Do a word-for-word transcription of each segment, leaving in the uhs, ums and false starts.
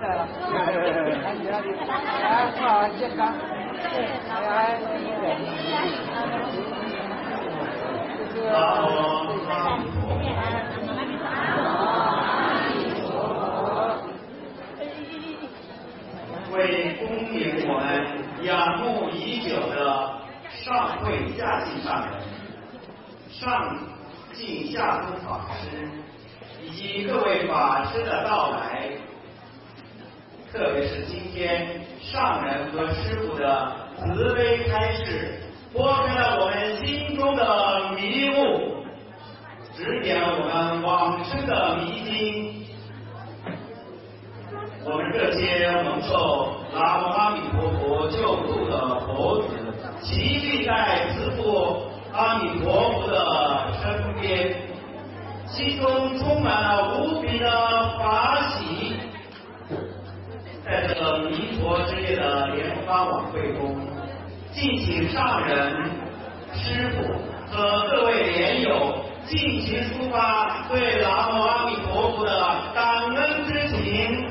来了，来你那里，来不好健康，来这个为恭迎我们仰慕已久的上会下敬上人、上敬下宗法师以及各位法师的到来，特别是今天上人和师父的慈悲开示，拨开了我们心中的迷雾，指点了我们往生的迷津。我们这些蒙受南无阿弥陀佛救度的佛子，齐聚在慈父阿弥陀佛的身边，心中充满了无比的法喜。在这个弥陀之夜的莲花晚会中，敬请上人、师父和各位莲友尽情抒发对南无阿弥陀佛的感恩之情。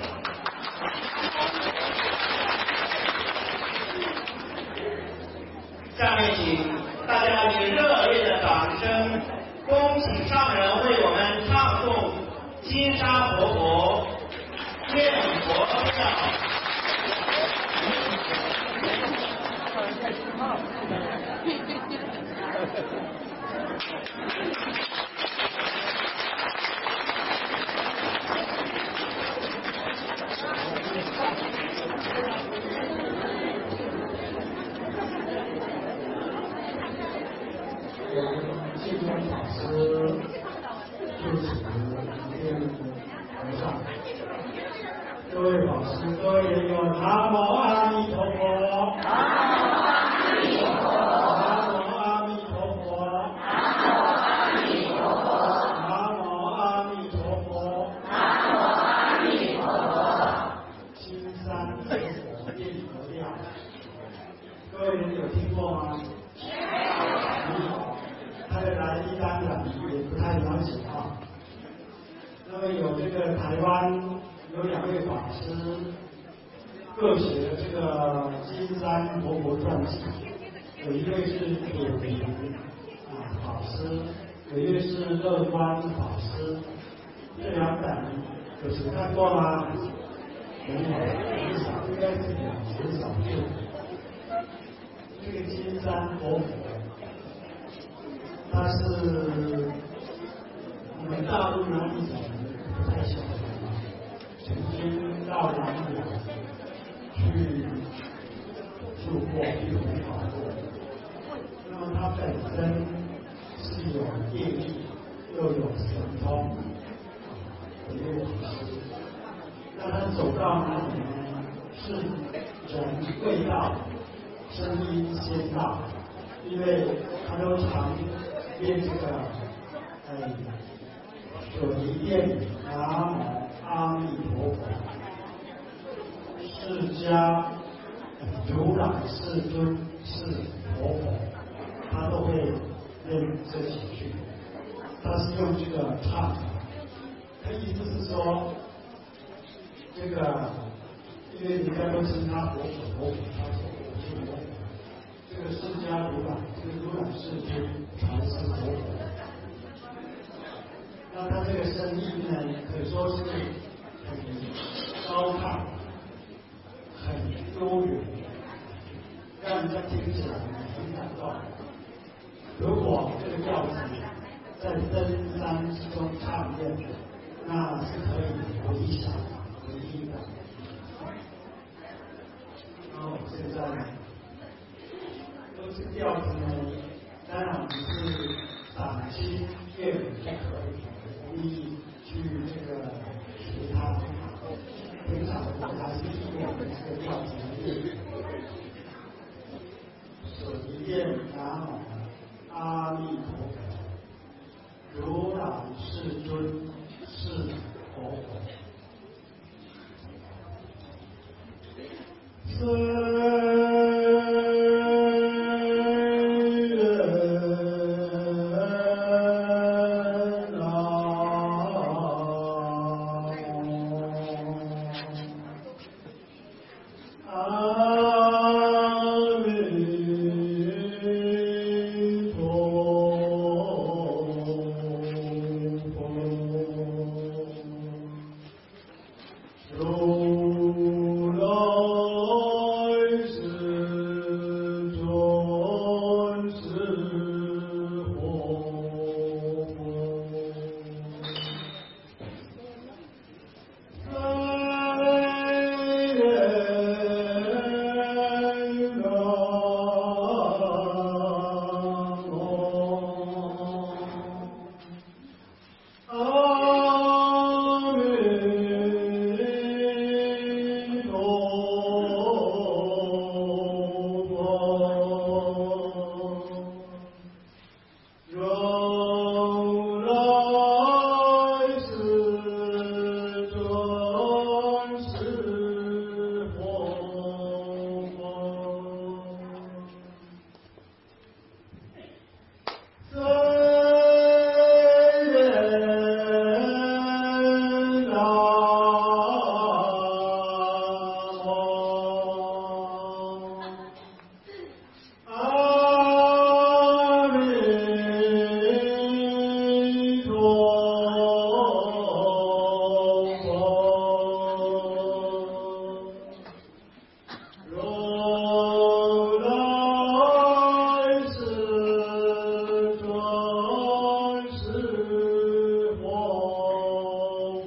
下面请大家以热烈的掌声，恭请上人为我们唱诵《金沙活佛愿佛教》。 净空法师就此念和尚，各位法师，各位莲友，南无阿弥陀佛，南无阿弥陀佛，南无阿弥陀佛，南无阿弥陀佛，南无阿弥陀佛，金山佛念佛调，各位莲友听过吗？它的来历当然也不太了解啊。那么有这个台湾有两位法师各写了这个《金山活佛传记》，有一位是铁平啊法师，有一位是乐观法师。这两本有谁看过吗？没有，很少，应该是很少见。这个金山活佛。他是我们大陆哪里人不太晓得，曾经到南洋去住过，去弘法过。那么他本身是有业力，又有神通的一位法师。那他走到哪里呢？是人未到，声音先到，因为他都常念这个，哎，所以念南无阿弥陀佛，释迦如来世尊是佛佛，他都会念这几句。他是用这个唱的，他意思是说，这个因为人家都称他佛祖佛祖，他说我是佛。这个释迦如来，这个如来世尊才是佛陀。那他这个声音呢，可说是很高亢、很悠远，让人家听起来很感动。如果这个调子在深山之中唱念，那是可以回响、回音的。然后现在呢？都是调子呢，当然不是赏心悦耳就可以，不易去这个学它。平常我们还是以我们这个调子来练。所以念南无阿弥陀佛，如来世尊是佛佛。 如来世尊是活佛，在人让我。阿弥陀佛，如来世尊是活佛，在人让我。阿弥陀佛，如来世尊是活佛。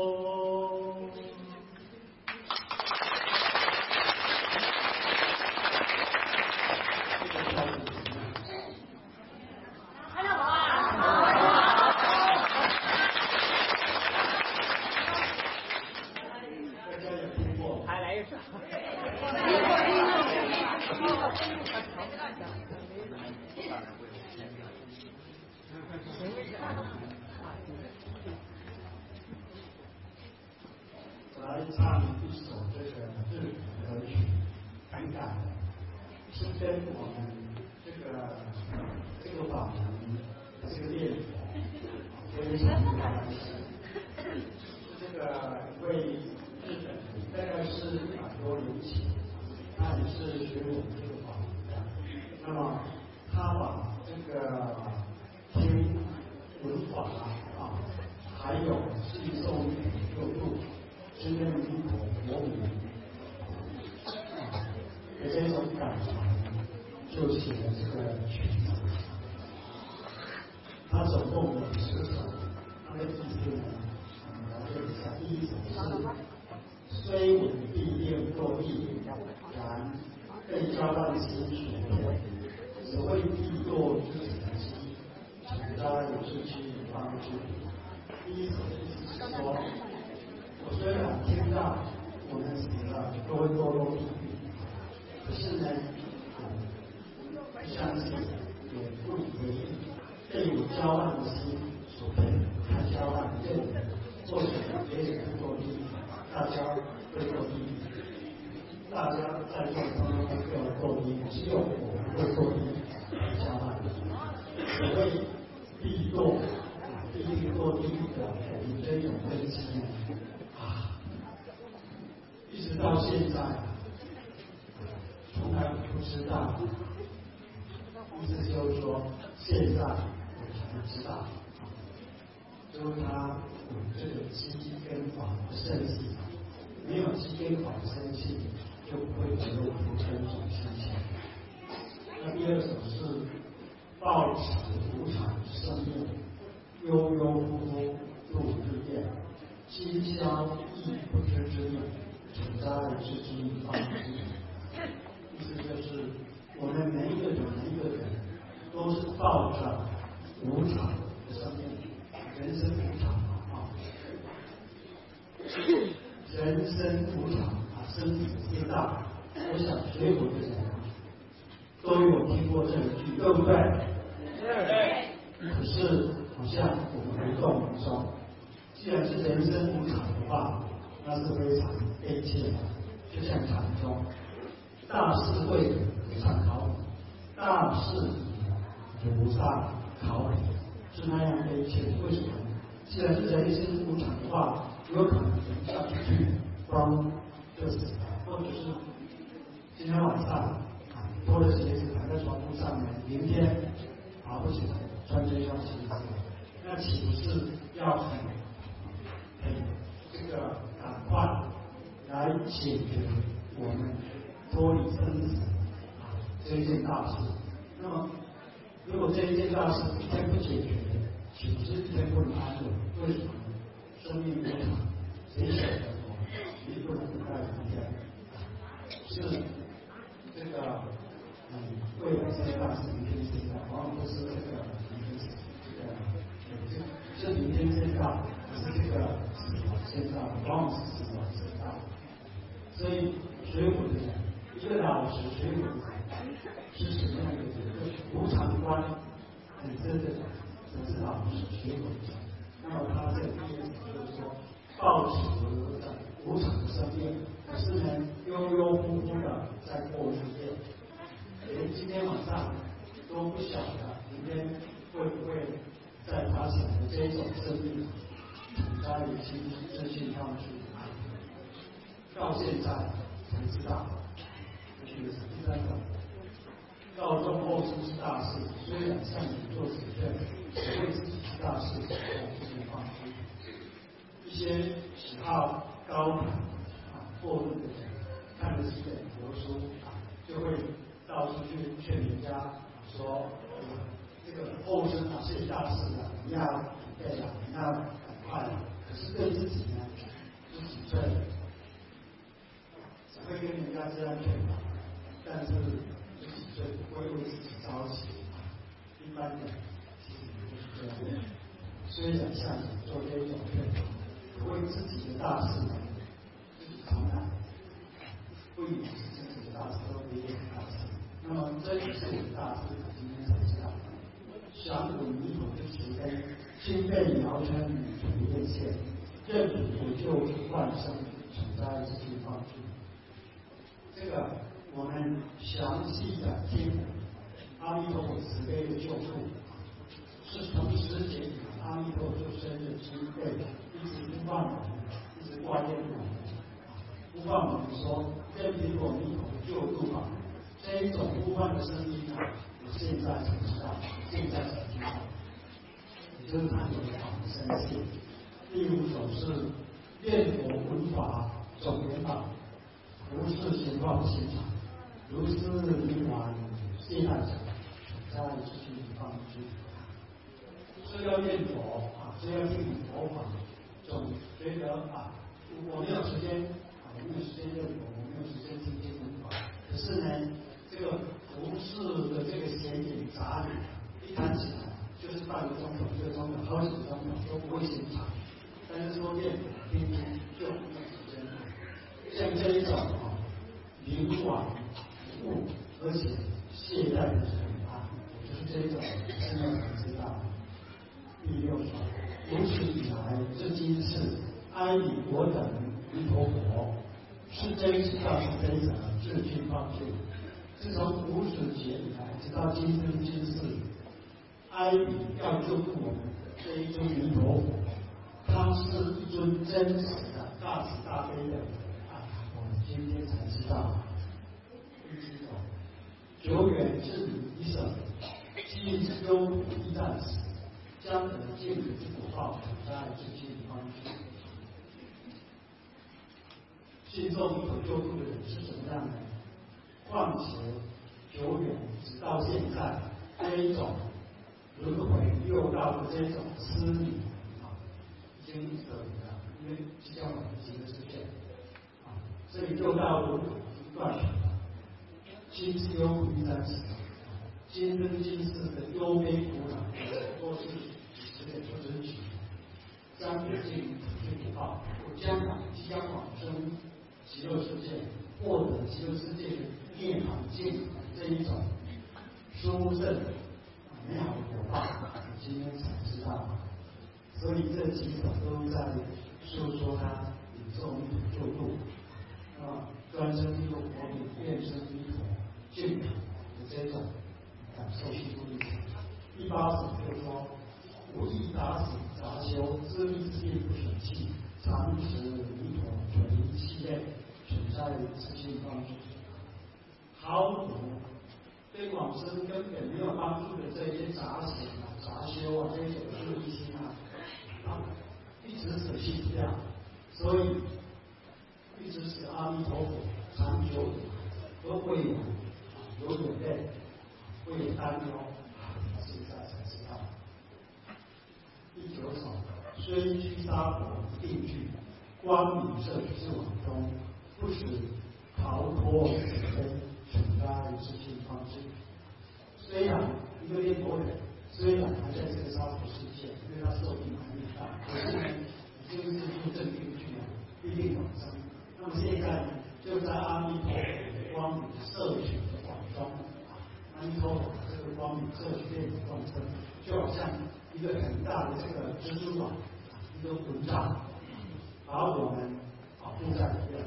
大家有听过？ 还来一首。 我来唱一首这个日语歌曲，很感人，是跟我们这个这个法门这个念佛非常有关系。这个一位日本人，大概是一百多年前，他也是学我们这个法门的。那么他把这个听文法啊，还有信诵六度。真正如果我们有这种感觉，就写了这个曲子。它总共有十首，它的意思呢，我们了解一下。第一首是虽闻必念作意，然被交办心所骗，只为必堕之成机，请大家有志气帮助。第一首意思是说。我虽然听到我们死了都会堕落地狱，可是呢，不相信，也不以为意，被有骄傲的心所骗，看骄傲认为做什么别人不堕地狱，大家会堕地狱，大家在座当中都要堕地狱，只有我们会堕地狱，骄傲。所谓必堕，地狱堕地狱的，我们真有根基呢。一直到现在，从来不知道，意思就是说，现在我才知道，就是他有这个基跟法的生气，没有基跟法的生气，就不会得入不生种心情。那第二首是抱持无常生命，悠悠忽忽度日夜，今宵亦不知之命。请大家知之方知，意思就是我们每一个人每一个人都是抱着无常的生命，人生无常啊，人生无常啊，生死之大。我想学佛的人都有听过这一句，对不对？对。可是好像我们不动不松。既然是人生无常的话，那是非常悲切的，就像禅宗，大智慧菩萨考你，大智菩萨考你，是那样悲切。为什么？既然是人生无常的话，有可能下去去光就死了，或者是今天晚上脱了鞋子躺在床铺上面，明天爬不起来，穿这双鞋子，那岂不是要很很这个赶快来解决我们脱离生死啊这一件大事。那么，如果这一件大事一天不解决，岂不是一天不能安稳？为什么呢？生命无常，谁晓得我一不能待一天？是这个嗯，未来这一大事，明天这一大，往往不是这个明天这个这是明天这一大，不是这个死亡这一大，往往是死亡这一大。所以学佛的人，一个老实学佛的人是什么样的一个无常观？很真的，只是老实学佛的人。那么他这个意思就是说，抱持无常的生命，可是呢，悠悠忽忽的在过日子。连今天晚上都不晓得明天会不会再发现的这种生命处在于新资讯上去，到现在才知道，这是第三个。到中后出是大事，虽然向你做指认，只为自己是大事，才不是放弃。一些喜好高谈啊过论的人，看了几本佛书啊，就会到处去劝人家说，这个后生啊是大事啊，你要准备啊，你要赶快啊。可是对自己呢，十几岁只会跟人家这样劝导，但是十几岁不会为自己着急。一般的其实不是这样的。虽然像你做这种劝导，可为自己的大事呢，自己承担，不以为是自己的大事，都别人的大事。那么这也是我的大事，今天才知道。降伏弥陀之慈悲，心被摇身与土变现，任普救万生，处在自己方式。这个我们详细的听阿弥陀佛慈悲的救助，是从时节以来阿弥陀佛生日之辈，一直不放我们，一直挂念我们，不放我们说任凭我弥陀救助法。这一种呼唤的声音呢，我现在才知道，现在才知道，也就是他有法的深信。第五种是念佛闻法总圆满，如是情况现场，如是迷惘懈怠者，在自己方知。是要念佛啊，是要听佛法，总觉得啊，我没有时间啊，我没有时间念佛，我没有时间听经闻法。可是呢，这个服饰的这个闲言杂语，一谈起来就是半个钟头、一个钟头、好几个钟头都不会嫌长。但是说念佛听经就很有时间。像这一种啊，冥顽不悟而且懈怠的人啊，就是这一种真的很知道。第六种，如此以来，至今是哀礼我等弥陀佛。是真是大是非者，自尽放弃。自从无始劫以来，直到今生今世，哀礼要救度我们这一尊弥陀佛，他是一尊真实的大慈大悲的啊！我们今天才知道。第七种，久远至理一生，今之忧苦一战死，将得尽之果报，在自尽方去。信受弥陀救度的人是怎么样的？况且久远直到现在，这一种轮回六道的这种思虑啊，已经得了，因为即将往极乐世界啊，所以六道轮回已经断绝了。今之忧苦一战死，今生今世的忧悲苦恼，都是十点出真取，将得尽土地报，将来即将往生极乐世界，获得极乐世界的涅槃境这一种殊胜美好的果报，今天才知道。所以这几首都在诉说他宇宙弥陀救度啊，专生弥陀佛理，变生弥陀净土的这种感受心路历程。第八首就说：无意打死杂修，自力自力不舍弃，常持弥陀垂气类。存在自信方式，毫无对往生根本没有帮助的这些杂行啊、杂修啊、这种自利心啊，啊，一直舍弃不掉，所以一直实是阿弥陀佛长久都会有有眼泪，会有担忧，现在才知道。第九首，虽居沙婆定具，光明摄至往中，不使逃脱是非，存在自性方知。虽然一个念佛人，虽然还在这个沙婆世界，因为他寿命还没到，可是呢，已经是入正定去了，必定往生。那么现在就在阿弥陀佛的光明摄取的广中，阿弥陀佛这个光明摄取电子众生，就好像一个很大的这个蜘蛛网，一个蚊帐，把我们保护在里面，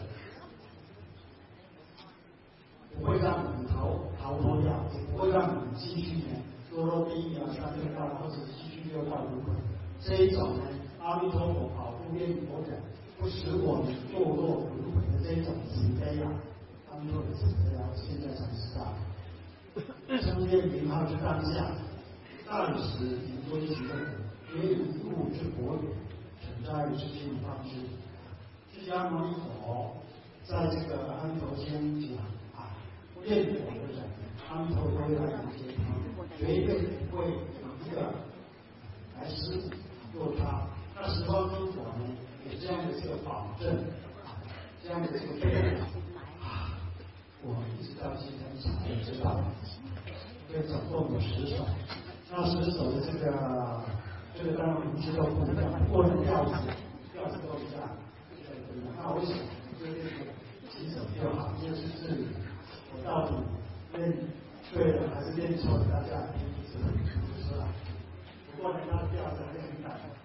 不会让我们逃逃脱掉，也不会让我们继续呢堕落地狱啊、三恶道或者继续六道轮回。这一种呢，阿弥陀佛保护念佛人，不使我们堕落轮回的这种慈悲啊，阿弥陀佛的慈悲啊，现在才知道。称念名号之当下，但时以归其任，也有物之国语，存在于之心方知。释迦牟尼佛在这个阿弥陀经讲啊，念佛的人，阿弥陀佛会来迎接他，绝对不会有一个来施诱他。那十方诸佛呢，有这样的这个保证，这样的这个备案啊，我一直到今天才知道。所以总共有十首，那十首的这个这个当然名字都不一样，不过呢调子调子都一样。那为什么就这个几首就好？就是是我到底练对了还是练错了？大家听一次不知道。不过呢，它的调子还是很感人。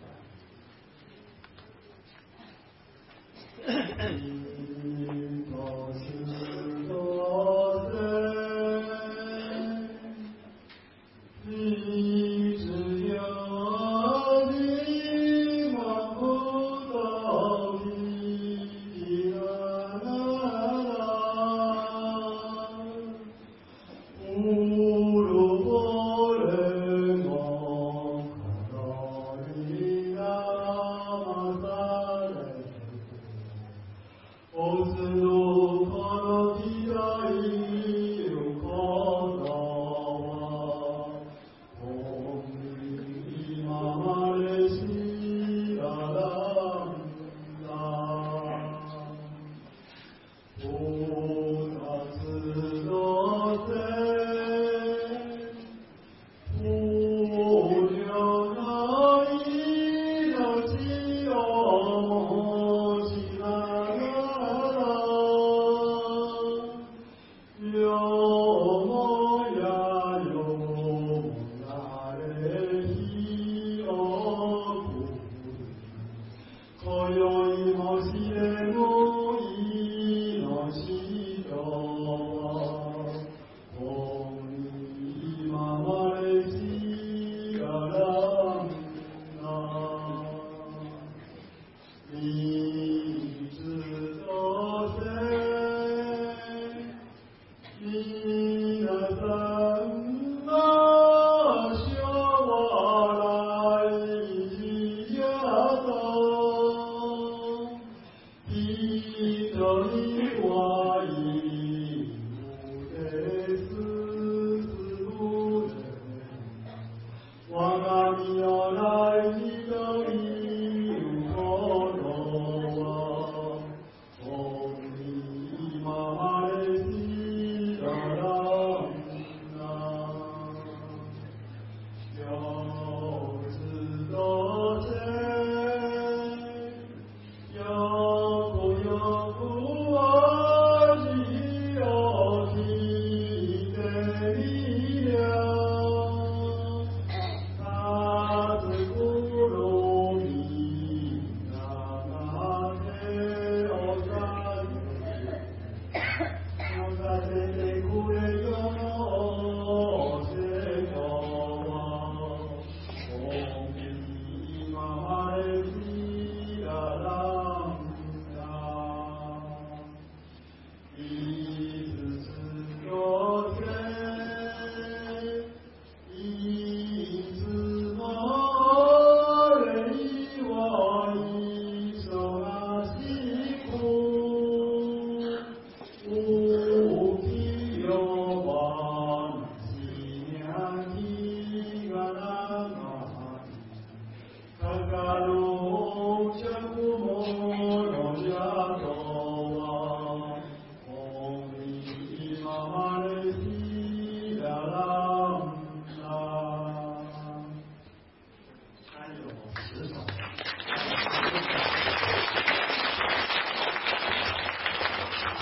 我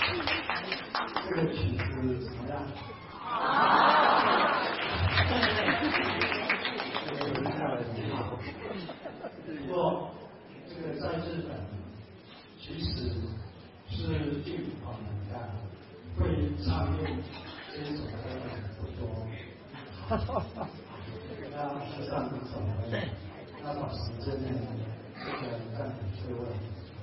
这个曲子怎么样？这个留下来挺好。不过，这个在日本其实是进口门的，会唱念这首歌的不多。那是上一首呢，那把时间呢，这个暂停退位。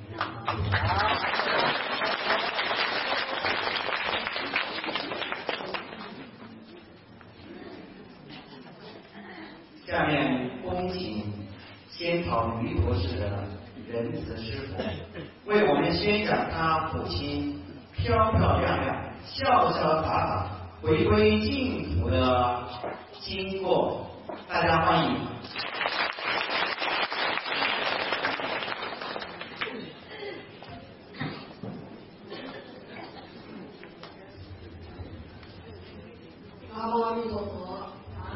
下面恭请仙草弥陀寺的仁慈师傅为我们宣讲他父亲漂漂亮亮、潇潇洒洒回归净土的经过，大家欢迎。 南无阿弥陀佛。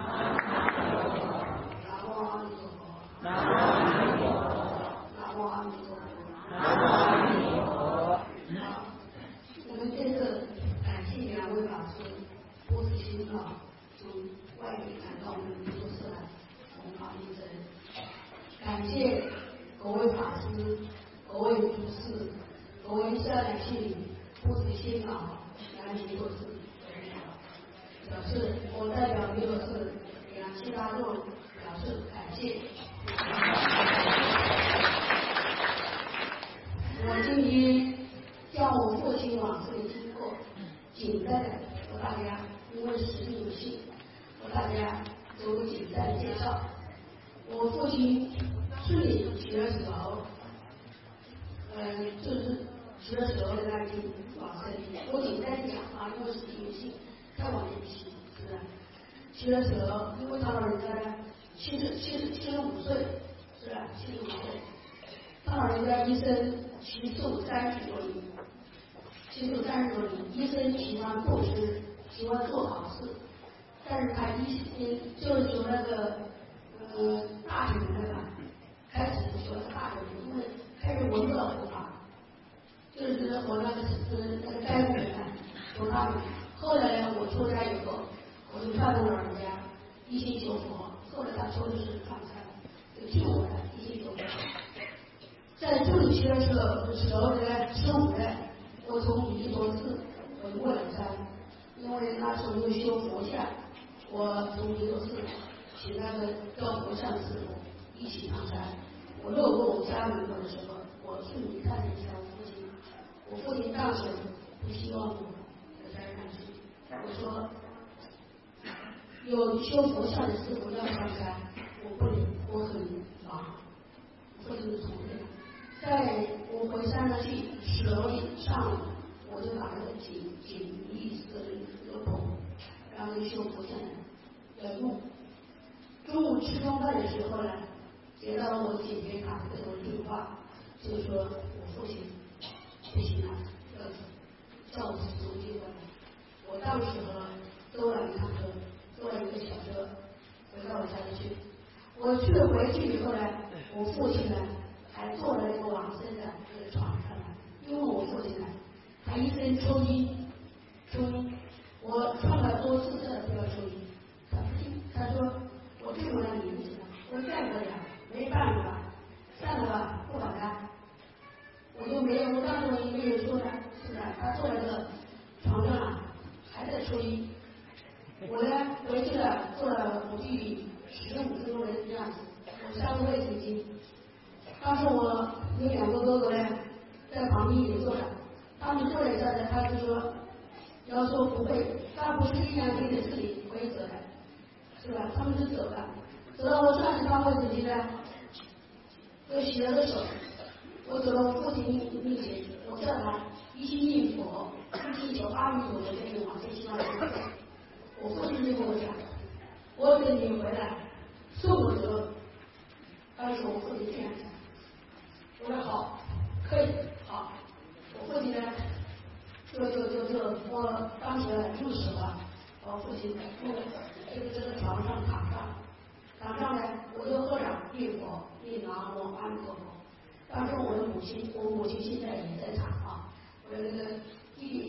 感谢各位法师、各位居士、各位善男信女不辞辛劳来弥陀寺，表示我代表弥陀寺两栖大众表示感谢。我今天将我父亲往生的经过简单的和大家，因为时日有限，和大家做个简单的介绍。我父亲顺利学的时候，呃，就是学的时候的那天往生。我简单讲啊，因为时日有限，太晚一些，是不是？学的时候，因为他老人家呢，七十七十七十五岁，是吧？七十五岁，他老人家一生习寿三十多年，习寿三十多年，一生喜欢布施，喜欢做好事，但是他一就是说那个。呃，大学那个开始学了大学，因为开始闻到佛法，就是我那个是那个该部人说他们。后来呢，我出家以后，我就拜托老人家一心求佛。后来他说的是放开，就救我了，一心求佛。在这里学的时候的时候呢，十五呢，我从弥陀寺我就过来山，因为那时候修佛像，我从弥陀寺。请那个高佛上师傅一起上山。我路过我家门口的时候，我顺便看了一下我父亲。我父亲当时不希望我在山上去，我说有修佛像的师傅要上山，我不能，我很忙。我父亲就同意了。在我回山上去十楼上午，我就把那个锦锦衣色的那个棚，然后修佛像要用。中午吃中饭的时候呢，接到了我姐姐打给我电话，就说我父亲不行了，要叫我从接过来。我到时候坐了一趟车，坐了一个小车，回到我家里去。我去了回去以后呢，我父亲呢还坐在那个往生的那个床上呢，因为我父亲呢，他一生抽烟，抽烟，我劝了多次了不要抽烟，他不听，他说。我这么让你不行了，我干不了，没办法，算了吧，不管他。我就没有，我当时我也没有说他，是吧？他坐在这个床上啊，还在抽烟。我呢回去了，坐了我弟弟十五分钟的样子，我上卫生巾。当时我有两个哥哥呢，在旁边也坐着，他们坐在这儿呢，他就说，要说不会，他不是一两天的事情可以走的。是吧？他们就走了，走到我上一张位置去呢，就洗了个手。我走到我父亲面前，我叫他一心念佛，一心求阿弥陀佛给你往生西方极乐。我父亲就跟我讲，我等你回来送我走。当时我父亲这样讲，我说好，可以，好。我父亲呢，就就就就我当时入室了。我父亲在这个这个床上躺上，躺上来，我就合掌念佛，念南无阿弥陀佛。当时我的母亲，我母亲现在也在场啊，我的那个弟弟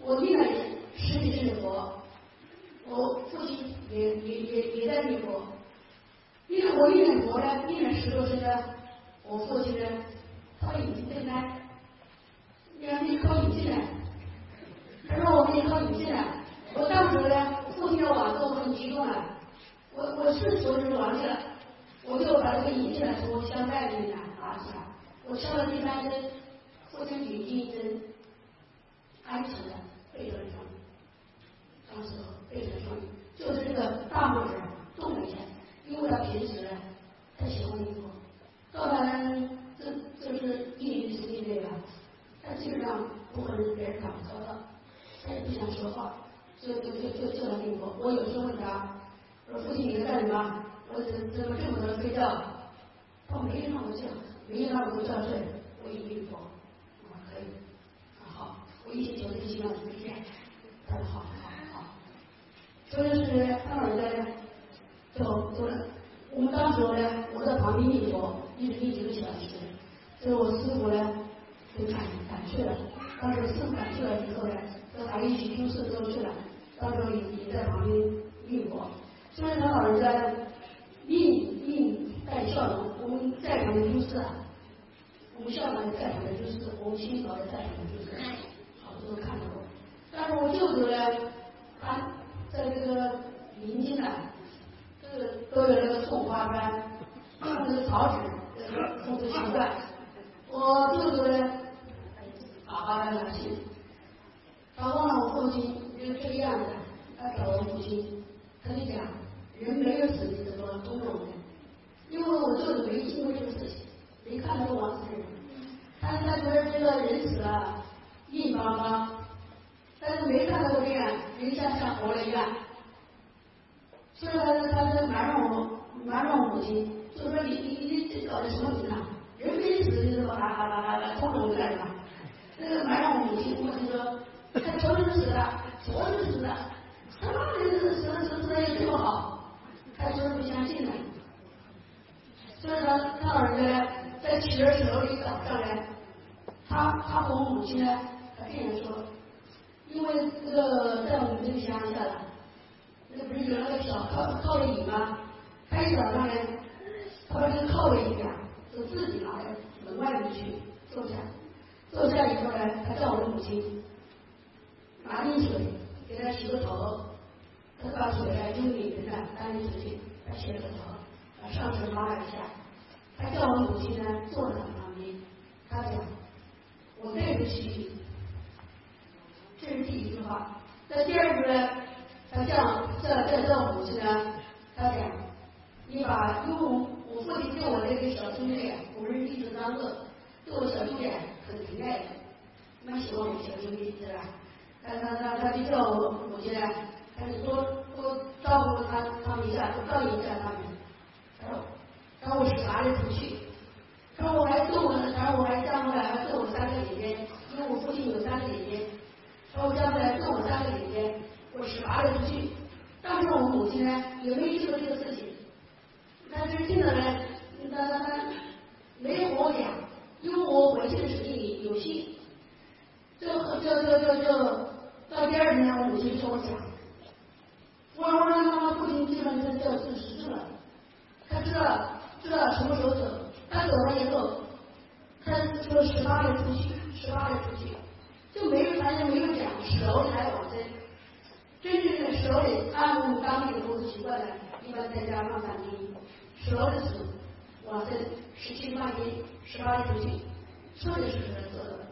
我念了十几世的佛，我父亲也也也也在念佛，因为我念佛呢，念了十多岁呢，我父亲呢，他把眼睛睁开，让你靠眼镜来，他说我给你靠眼镜来，我当时呢，父亲要往后，我很激动了，我我是说是忘记了，我就把这个眼镜来从香袋里面拿出来，我敲了第三针，父亲眼睛一针，安详的背着上，当时背着上，就是这个大拇指动了一下，因为他平时呢太喜欢念佛，到他呢这就是一年时间内吧，他基本上不和别人打交道，他也不想说话，就就就就就来念佛。我有时候问他，我说父亲你在干什么？我怎怎么这么多人睡觉？他没让我叫，没让我叫睡，我也念佛。我说可以，好，我一起求这个希望实现。他说好好好。所以是他老人家呢，就就我们当时呢，我在旁边念佛，一直念几个小时。所以我师傅呢就赶赶去了，当时师傅赶去了以后呢，跟孩子一起出事都去了，当时也也在旁边念佛。所以他老人家呢，面面带笑容，我们在场的都是啊，我们校长也在场的就是，我们新考也在场的就是，好多都看到过。但是我舅舅呢，他在这个民间呢，这个都有那个送花班，用那个草纸送的习惯。我舅舅呢，把花班拿去，他忘了我父亲就这个样子，他找我父亲，他就讲，人没有死你怎么通融的？因为我舅舅没经过这个事情，没看到过亡死人，他他觉得这个人死了硬邦邦，但是没看到过这样人像像活了一样，所以他他就瞒着我瞒着我母亲，就说你你你这搞的什么名堂？人没死你怎么还还还还还通融干什么？那个瞒着我母亲，我母亲说他昨天死了，昨天死了，什么人死死死死的也这么好？他就是不相信的。所以呢，他老人家呢，在起的时候一早上来，他他和我母亲呢，他这样说，因为这个在我们这个乡下的，那不是有那个小靠靠位椅吗？他一早上呢，他把这个靠位椅啊，就自己拿到门外面去坐下，坐下以后呢，他叫我的母亲拿进水给他洗个头，他把水啊用里面的搬进去，他洗了个头，把上身抹了一下，他叫我母亲呢坐在他旁边，他讲我对不起你，这是第一句话。那第二句呢，他叫叫叫叫母亲呢，他讲你把因为我我父亲对我这个小兄弟，我们一直当个对我小兄弟很疼爱的，蛮喜欢我小兄弟是吧？他他他他就叫我母亲呢，他就多多照顾他他们一下，多照应一下他们。然后然后我是拿着出去，然后我还送我，然后我还叫过来还送我三个姐姐，因为我父亲有三个姐姐，然后叫过来送我三个姐姐，我是拿着出去。当时我母亲呢也没记得这个事情，但是听了呢，他他他没有和我讲，因为我回去的时间有信，就就就就就到第二天，我母亲跟我讲，我我让他父亲基本上就就识字了，他知道知道什么时候走，他走了以后，他说十八日出去，十八日出去，就没有反正没有讲手里来往生，真正的手里按我们当地的风俗习惯呢，一般在家放三天，手的时候往生十七放天，十八日出去，说的是什么做的？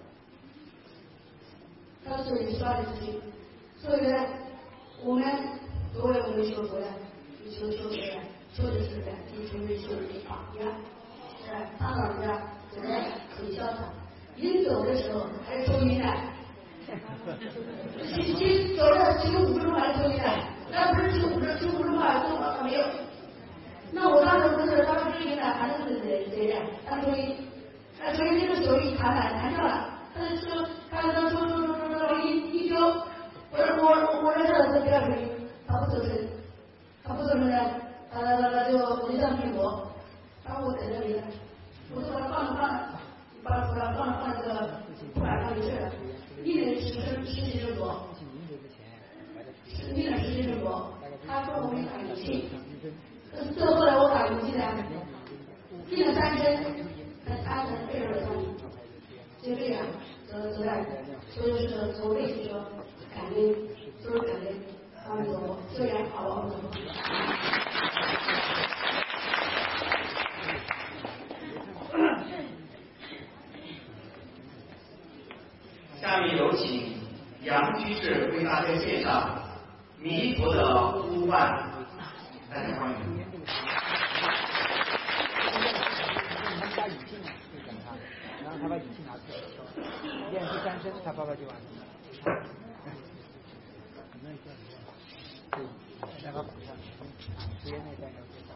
他所以十八日出去，所以呢，我们作为我们修佛的，修修佛的，修的是呢，就成为修的榜样。哎，他老人家走的很潇洒，临走的时候还抽烟呢。其实走了只有五分钟还抽烟呢，那不是只有五分钟，十五分钟吧，都好没有。那我当时不是他们抽烟呢，还是谁谁的？他抽烟，他抽烟那个手一弹弹弹掉了，他就说他他抽抽抽抽抽一一丢，我说我我说这这不要抽烟，他不走神，他不走神呢，他他他他就我就让念佛，然后我在这里，我就把他放着放着，把把他放着放这个布板上就睡了，一人十十十几分钟， 所以说从内心说感恩，都是感恩阿弥陀佛，虽然好阿弥陀佛。 下面有请杨居士为大家介绍弥陀的呼唤，大家欢迎。 把语气呢就等他，然后他把语气拿出来，练第三声，他爸爸就完成了。对，让他补上，时间内再要介绍。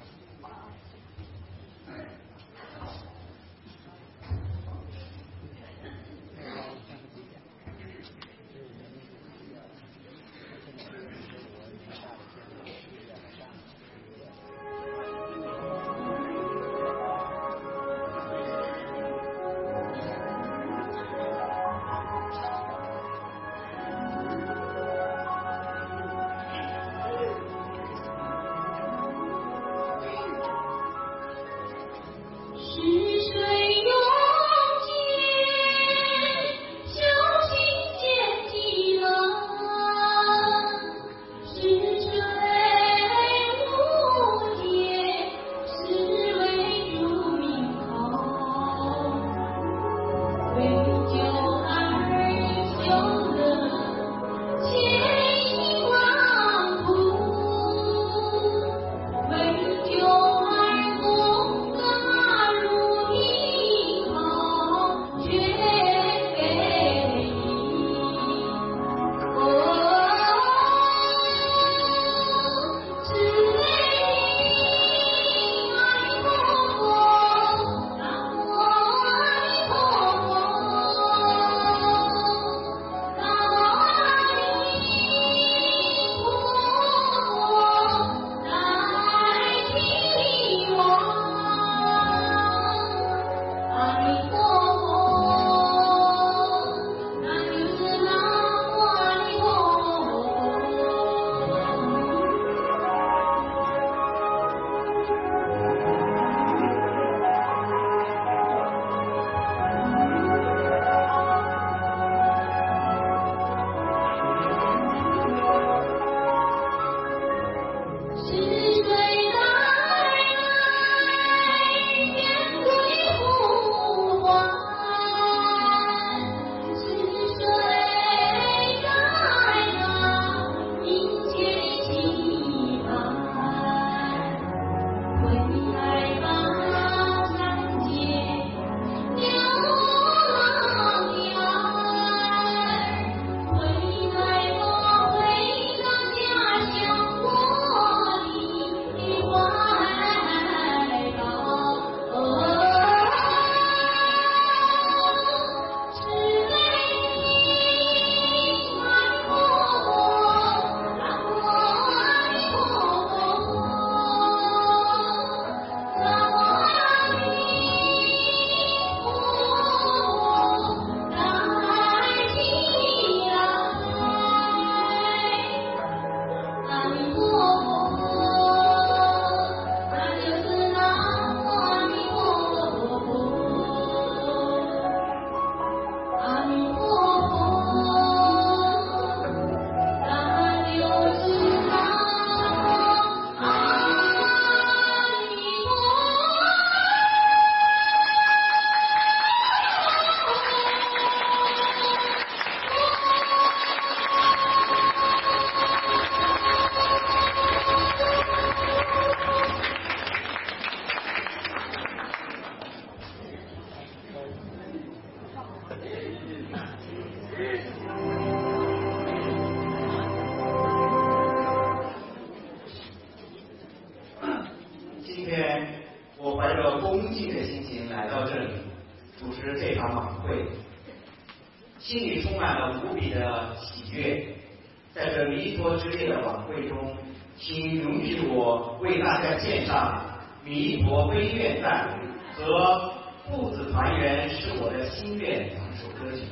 心里充满了无比的喜悦。在这弥陀之夜的晚会中，请允许我为大家献上《弥陀悲愿赞》和《父子团圆是我的心愿》两首歌曲。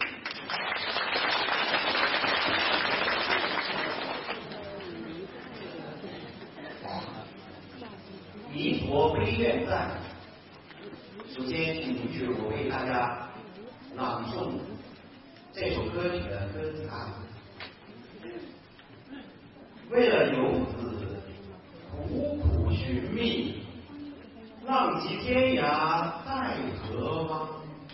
弥陀悲愿赞，首先请允许我为大家朗诵这首歌曲的歌词啊，为了游子苦苦寻觅，浪迹天涯在何方？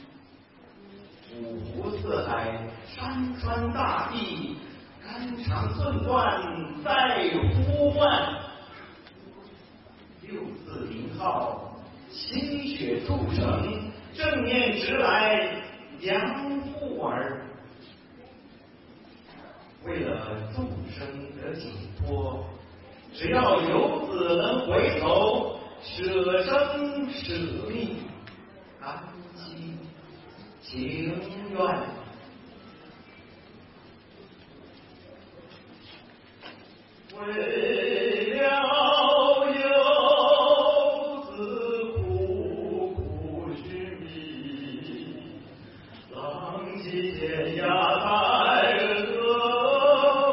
五湖四海，山川大地，肝肠寸断在呼唤。六字名号，心血铸成，正念直来杨护儿。为了众生得解脱，只要游子能回头，舍生舍命，安心情愿。为了游子苦苦寻觅，浪迹天涯在何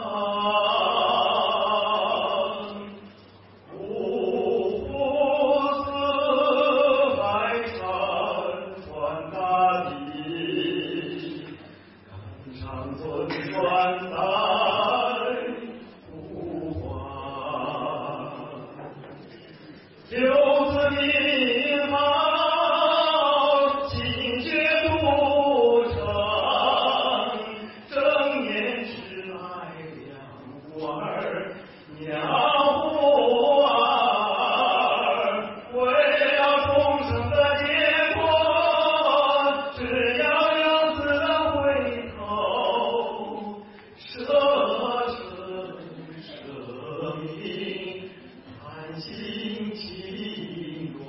方？五湖四海，山川大地，肝肠寸断在呼唤。六字名号，心血铸成，正念直来两护儿，两护儿。为了众生的解脱，只要游子能回头，舍生舍命，安心情愿。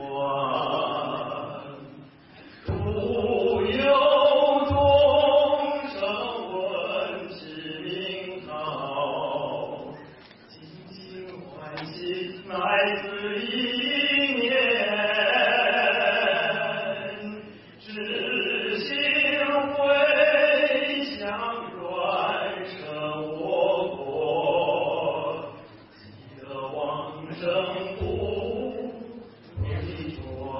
独有众生闻其名号，尽心欢喜乃自一念，知心回向愿生我国，记得往生不回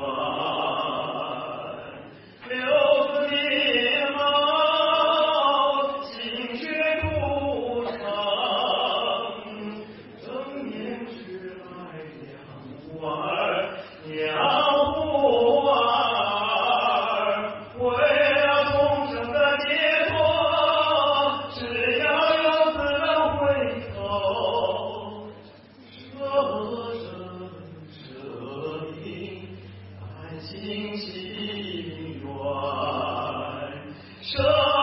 转。六字名号，心血铸成，正念直来两护儿，两护儿。为了众生的解脱，只要游子能回头，舍生舍命，安心心愿。舍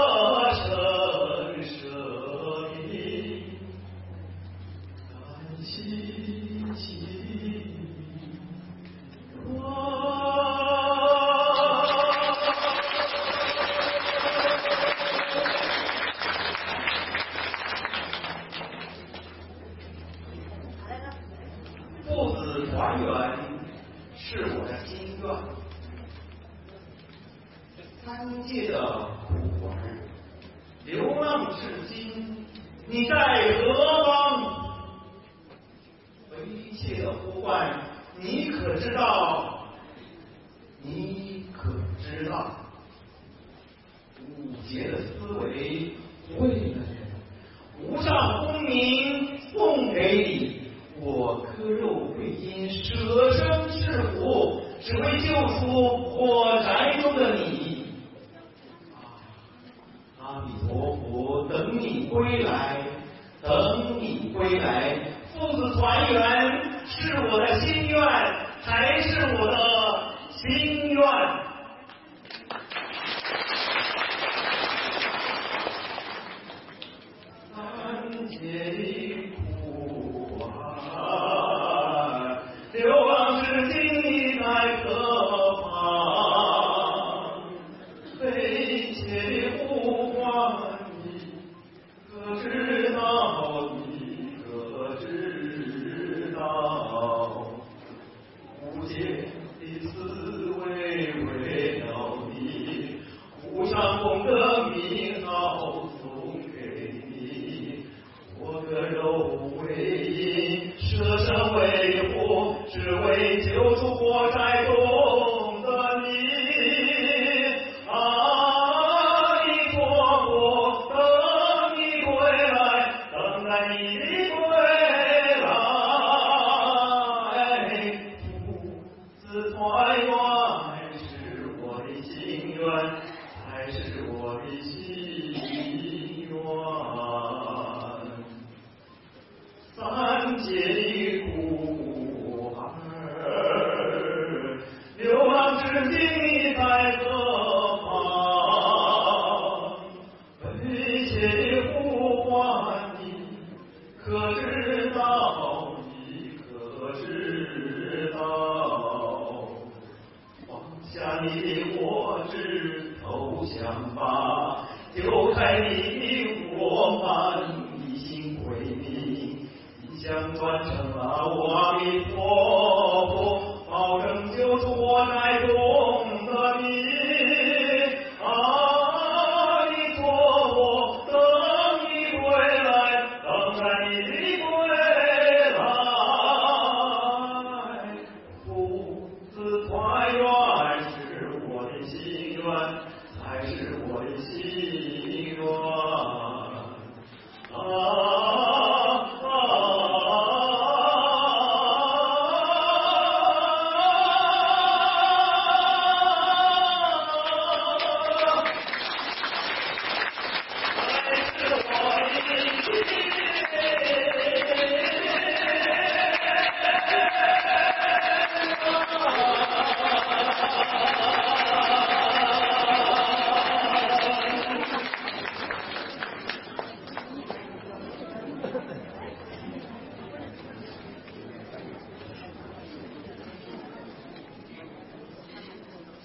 生舍命，安心情愿。父子团圆是我的心愿，三界的苦儿，流浪至今，你在何方？悲切的呼唤，你可知道？你可知道？五劫的思维，为了人，无上功名奉给你，我割肉喂因，舍生是苦，只为救出火宅中的你。阿弥陀佛，等你归来，等你归来，父子团圆是我的心愿，还是我的心愿。三界苦啊，流浪至今你在何方？悲切呼唤你，可知道？你可知道？无界的思维为了你，无上功德名号送给你，我割肉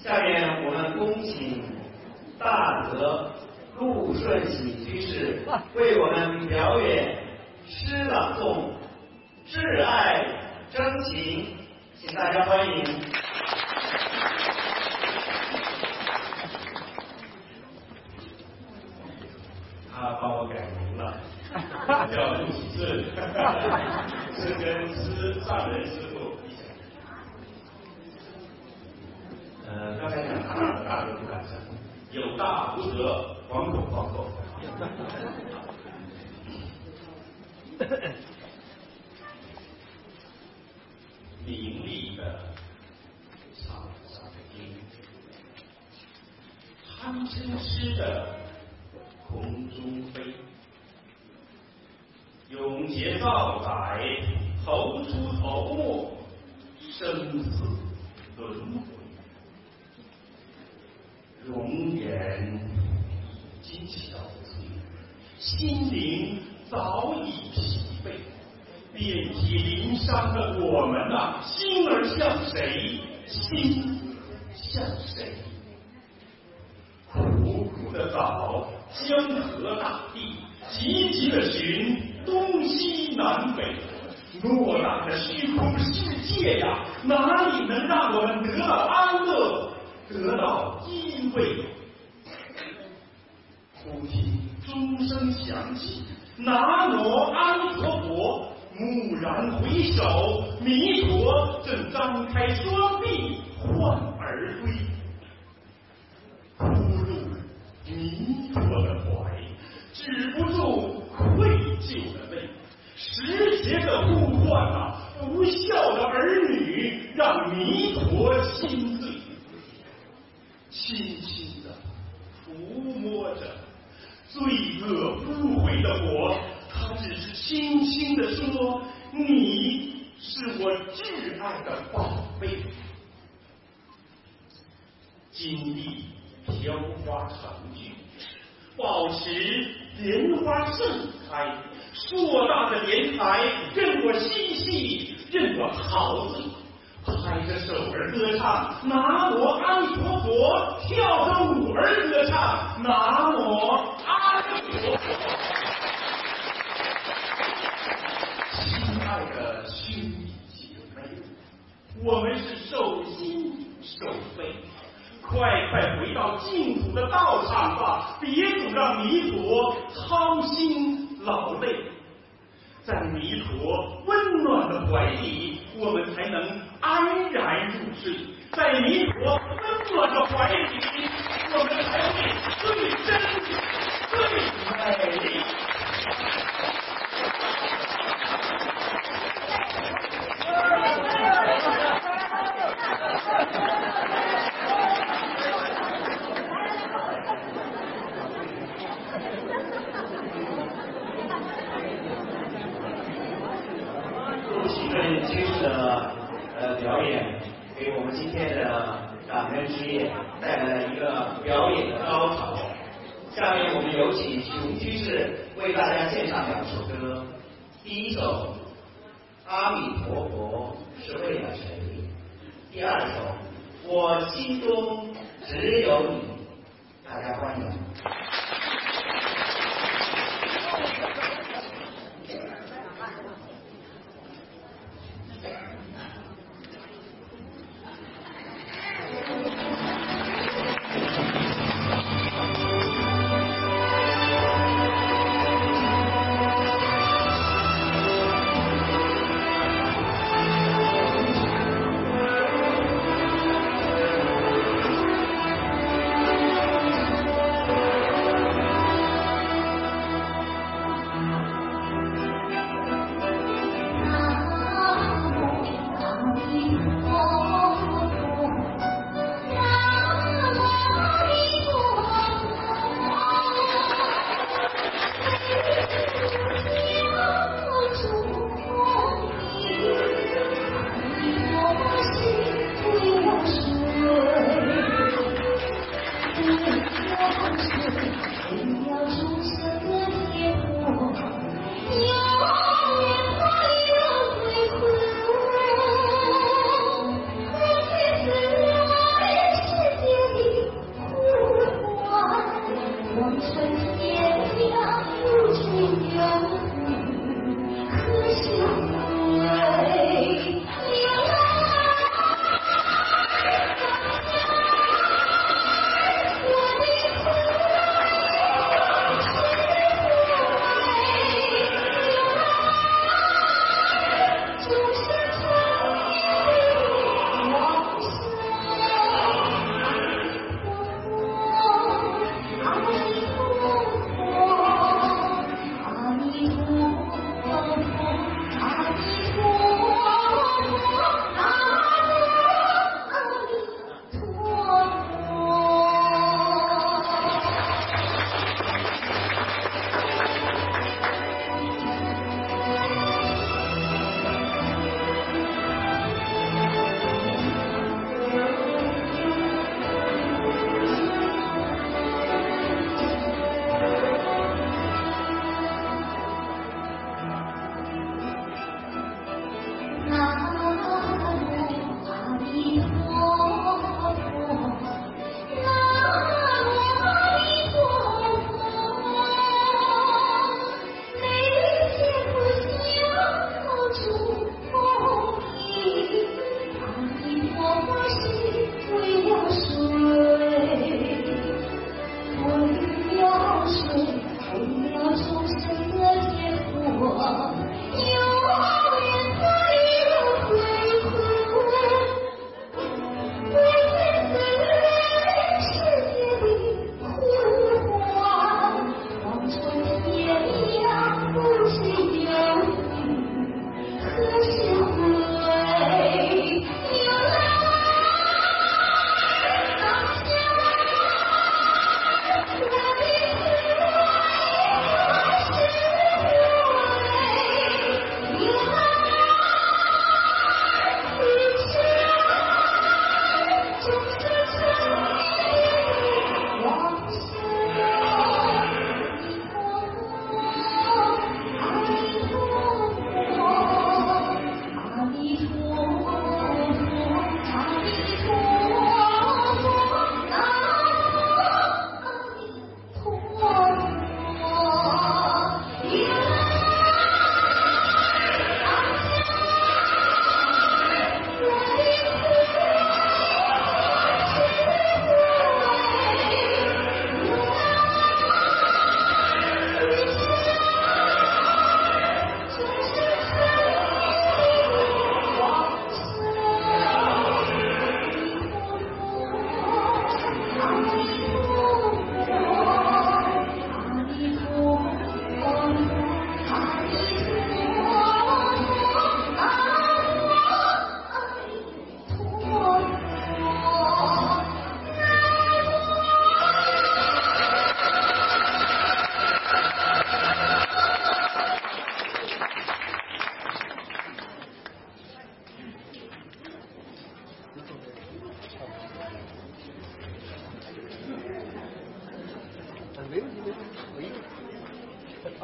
下面我们恭请大德陆顺喜居士为我们表演诗朗诵《挚爱真情》，请大家欢迎。 他帮我改名了，叫陆喜顺，是跟师上人师傅一起。呃，刚才讲大大德不敢讲，有大无德，惶恐惶恐。名利的上上经，贪嗔痴的空中飞，永劫造载，头出头没，生死轮回。容颜已经憔悴，心灵早已疲惫。遍体鳞伤的我们呐、啊，心儿向谁？心向谁？苦苦的找江河大地，急急的寻东西南北，偌大的虚空世界呀，哪里能让我们得到安乐，得到依偎？忽听钟声响起，南无阿弥陀佛。蓦然回首，弥陀正张开双臂唤而归。扑入弥陀的怀，止不住愧疚的泪。时节的呼唤啊，不孝的儿女让弥陀心醉。轻轻的抚摸着罪恶污秽的我，他只是轻轻地说：“你是我挚爱的宝贝。”金地飘花成聚，保持莲花盛开。硕大的莲台，任我嬉戏，任我陶醉，拍着手儿歌唱南无阿弥陀佛，跳着舞儿歌唱南无阿弥陀佛。亲爱的兄弟姐妹，我们是手心手背，快快回到净土的道场吧，别总让弥陀操心劳累。在弥陀温暖的怀里，我们才能安然入睡；在弥陀温暖的怀里，我们才会最真最美。 陆喜顺居士的呃表演，给我们今天的感恩之夜带来了一个表演的高潮。下面我们有请熊居士为大家献上两首歌。第一首《阿弥陀佛是为了谁》，第二首《我心中只有你》，大家欢迎。 阿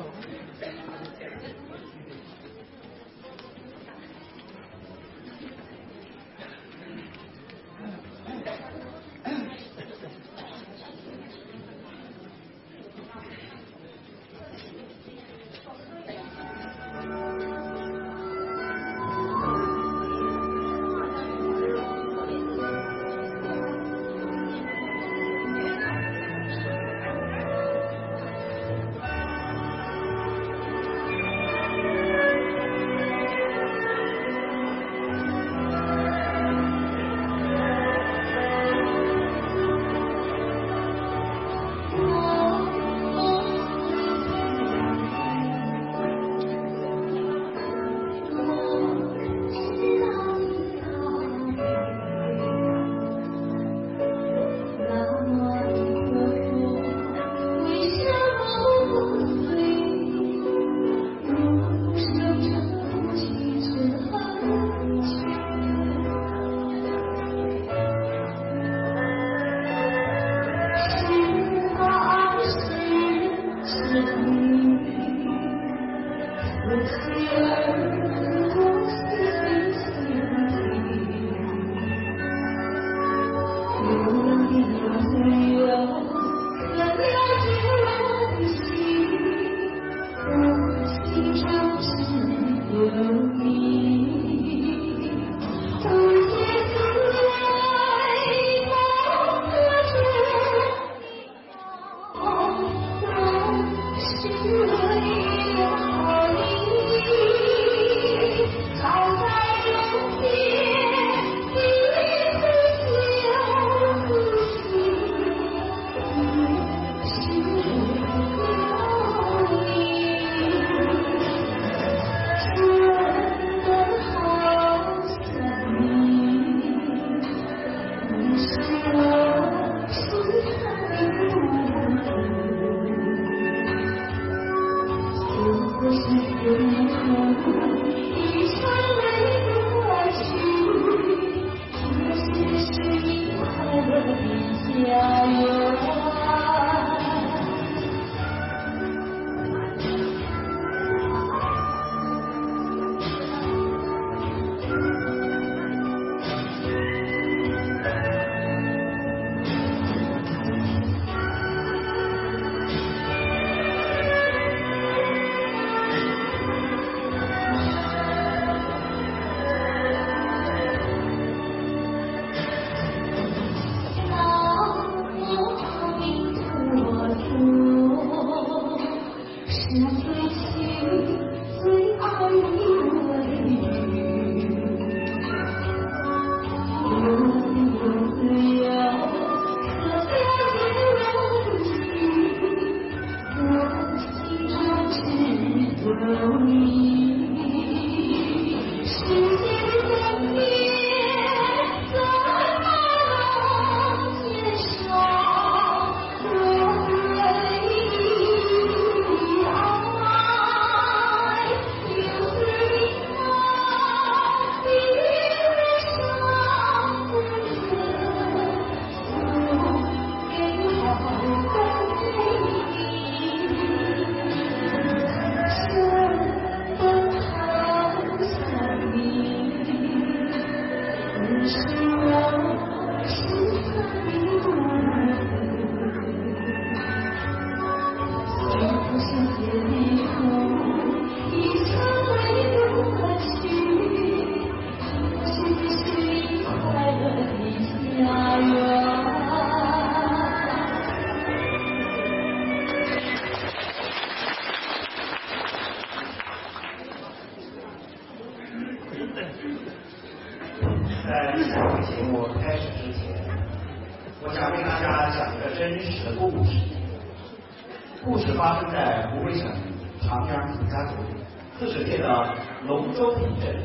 在下个节目开始之前，我想为大家讲一个真实的故事。故事发生在湖北省长江土家族自治县的龙州坪镇。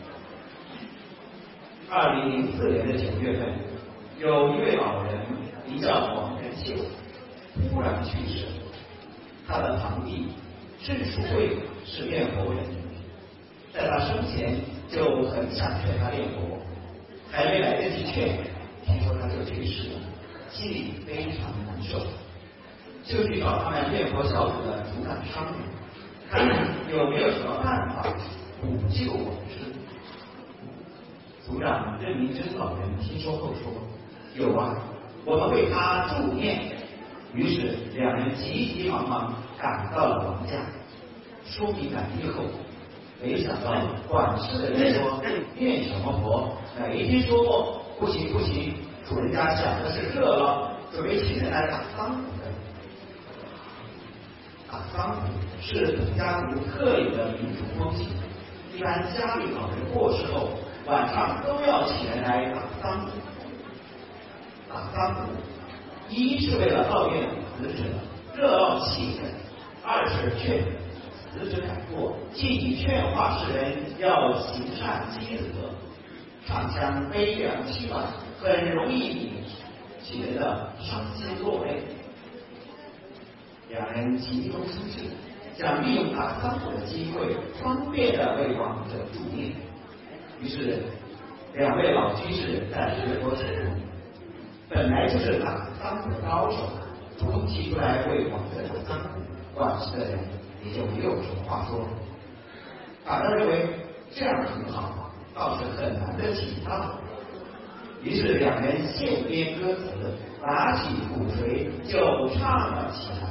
二零零四年的九月份，有一位老人名叫王仁秀，突然去世。他的堂弟郑蜀贵是念佛人，在他生前就很想劝他念佛，还没来得及劝，听说他就去世了，心里非常难受，就去找他们念佛小组的组长商量。 有没有什么办法补救往事？组长任明真老人听说后说：“有啊，我们为他助念。”于是两人急急忙忙赶到了王家，说明感意后，没想到管事的人说：“念什么佛？没听说过。不行不行，主人家想的是热闹，准备请人来打丧服的。打丧服是本家族特有的民俗风气，一般家里老人过世后，晚上都要请人来打丧服。打丧服，一是为了悼念死者，热闹气氛；二是劝死者改过，既劝化世人要行善积德。唱腔悲凉凄婉，很容易起人的伤心落泪。两人急中生智，想利用打丧服的机会，方便的为亡者助念。于是，两位老居士在学佛前，本来就是打丧服的高手，主动提出来为亡者打丧服，管事的人也就没有什么话说，反而认为这样很好。倒是很难的请到，于是两人现编歌词，拿起鼓槌就唱了起来。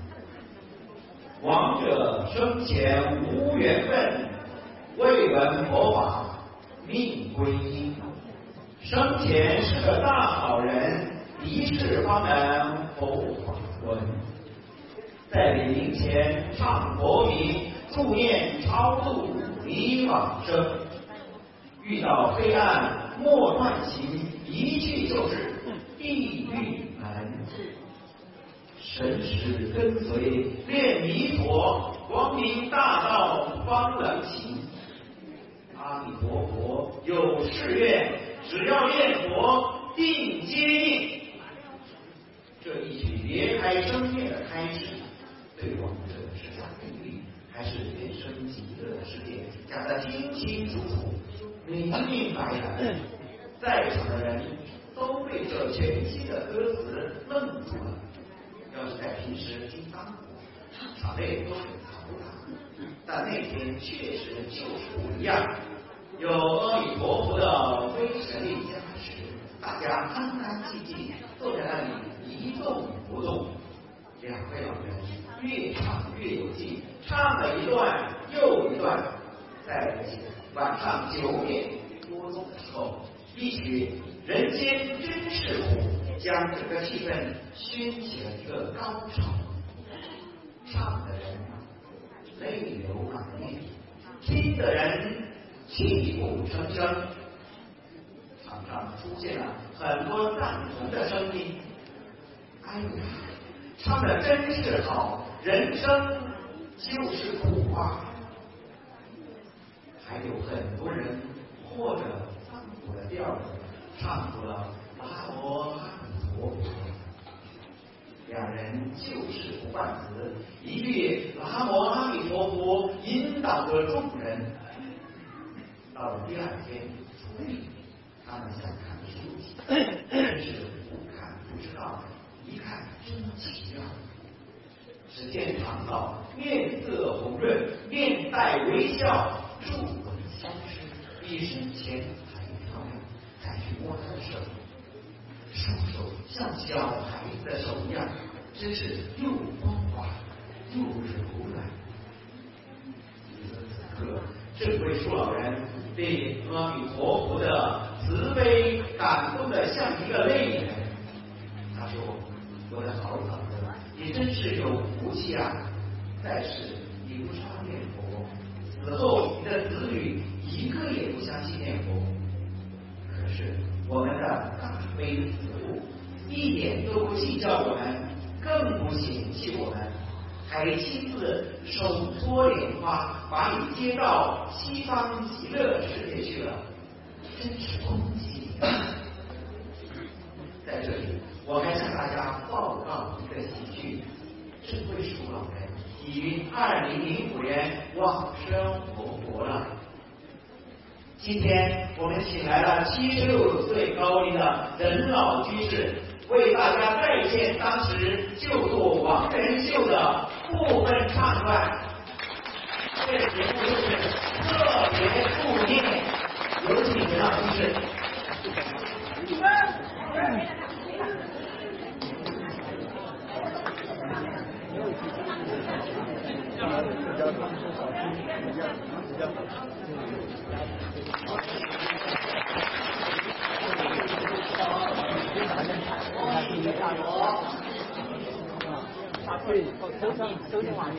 亡者生前无缘分，未闻佛法命归阴。生前是个大好人，离世方能佛法闻。在黎明前唱佛名，助念超度离往生。遇到黑暗莫乱行，一去就是地狱门。神识跟随念弥陀，光明大道方能行。阿弥陀佛有誓愿，只要念佛定接应。这一曲别开生面的开始，对亡者施下定力，还是人生极乐的世界讲得清清楚楚。明明白白，在场的人都被这全新的歌词愣住了。要是在平时听当鼓，场内都很嘈杂，但那天确实就是不一样。有阿弥陀佛的威神力加持，大家安安静静坐在那里一动不动。两位老人越唱越有劲，唱了一段又一段，在晚上九点多钟的时候，一曲《人间真是苦》将整个气氛掀起了一个高潮。唱的人泪流满面，听的人泣不成声。场上出现了很多赞同的声音。哎呀，唱的真是好，人生就是苦啊！还有很多人或者唱出了调子，唱出了南无阿弥陀佛。两人就是不换词，一律南无阿弥陀佛引导着众人。到了第二天初一，他们想看书籍，真是不看不知道，一看真奇妙。只见长老面色红润，面带微笑，皱纹消失，比生前还漂亮。再去摸他的手，双手像小孩子的手一样，真是又光滑又柔软。此刻，这位舒老人被阿弥陀佛的慈悲感动得像一个泪人。他说：“我的好嫂子，你真是有福气啊！在世你不常念佛，死后你的子女一个也不相信念佛。可是我们的大悲慈父一点都不计较我们，更不嫌弃我们，还亲自手托莲花，把你接到西方极乐世界去了，真是恭喜！在这里，我还向大家报告一个喜讯：这位舒老人已于二零零五年往生佛国了。今天我们请来了七十六岁高龄的任老居士，为大家再现当时救度亡人秀的部分唱段。 这个节目就是特别助念，有请陈老师。 对，都上都是画面。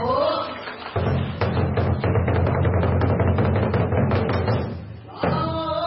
南无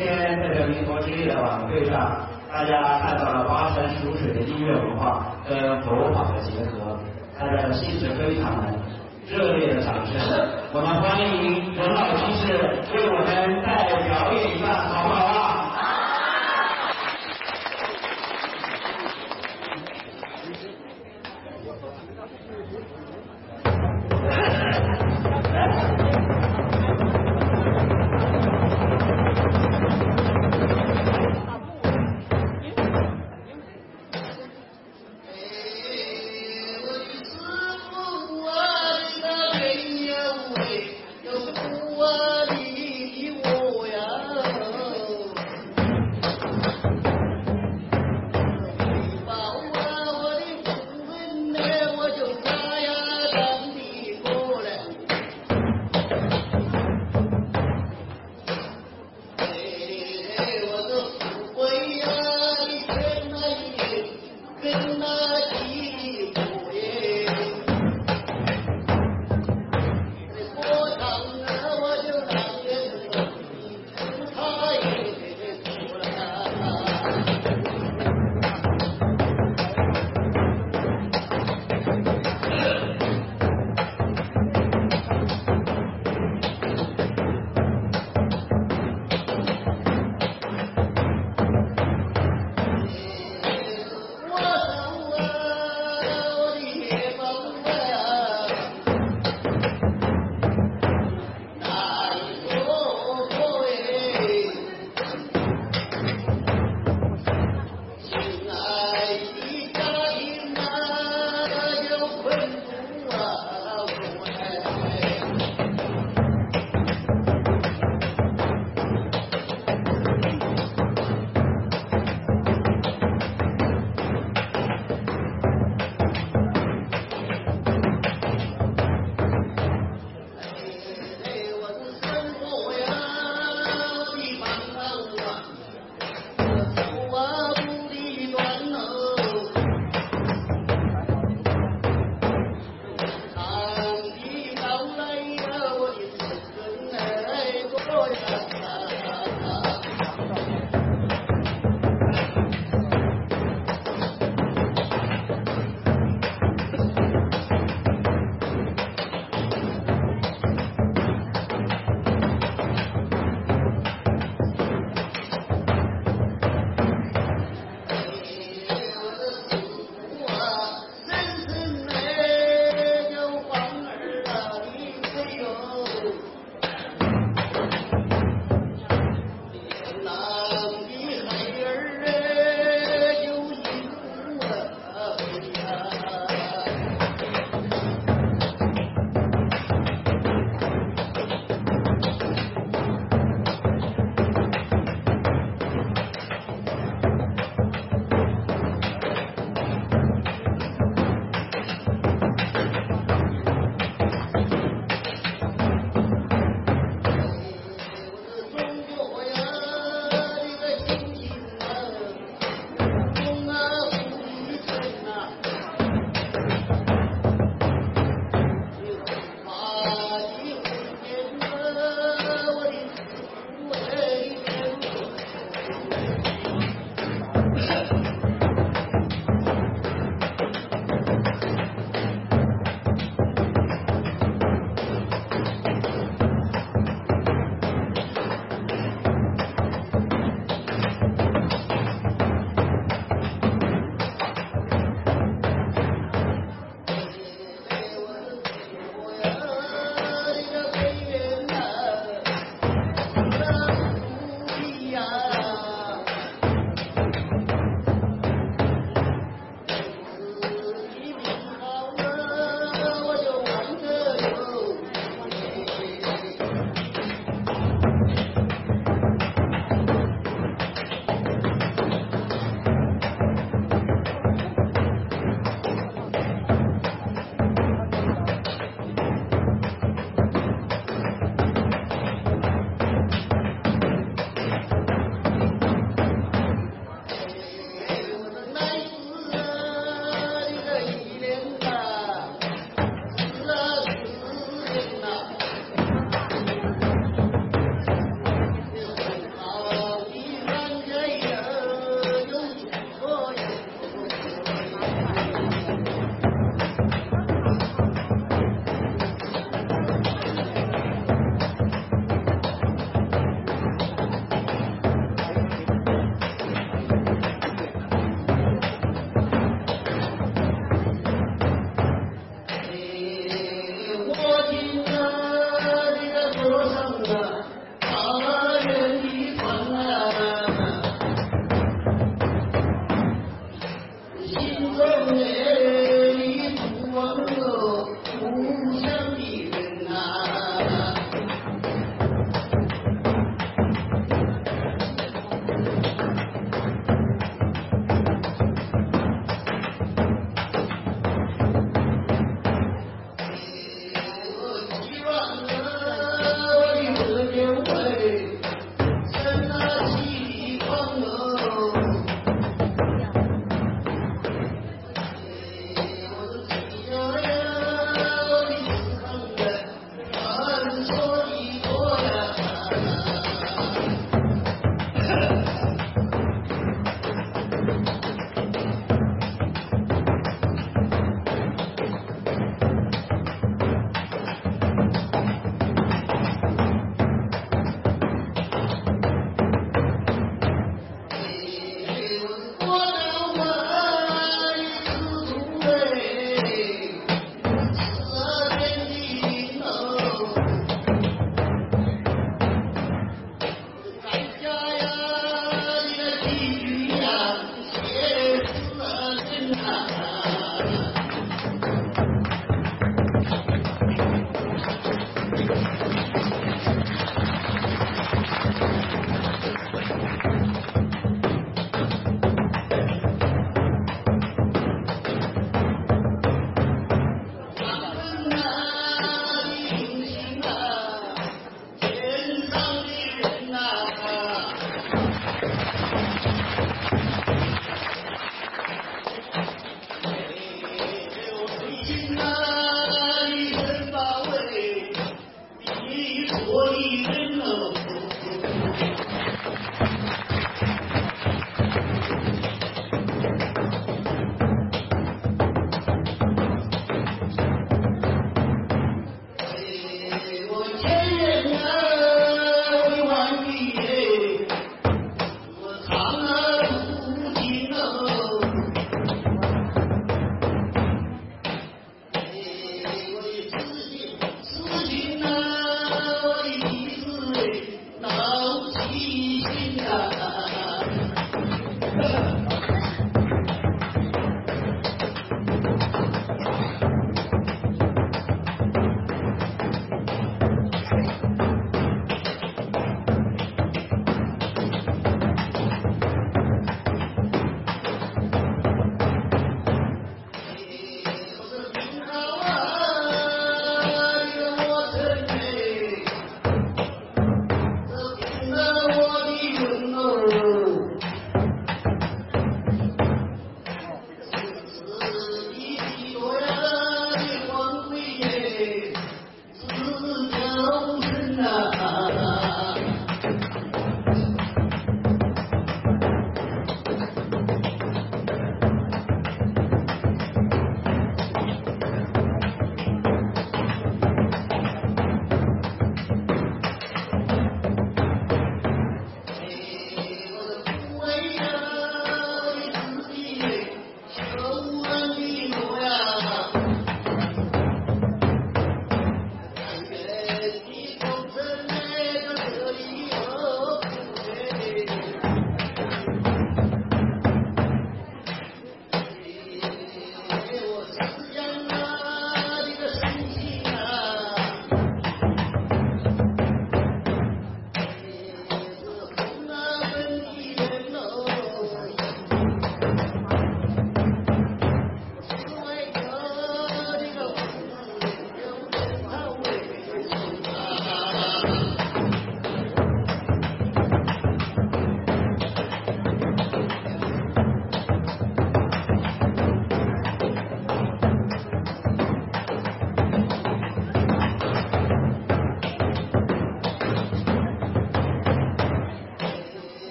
天在这弥陀之夜的晚会上，大家看到了巴山蜀水的音乐文化跟佛法的结合，大家的兴致非常的热烈的掌声，我们欢迎任老居士为我们再表演一段，好不好啊？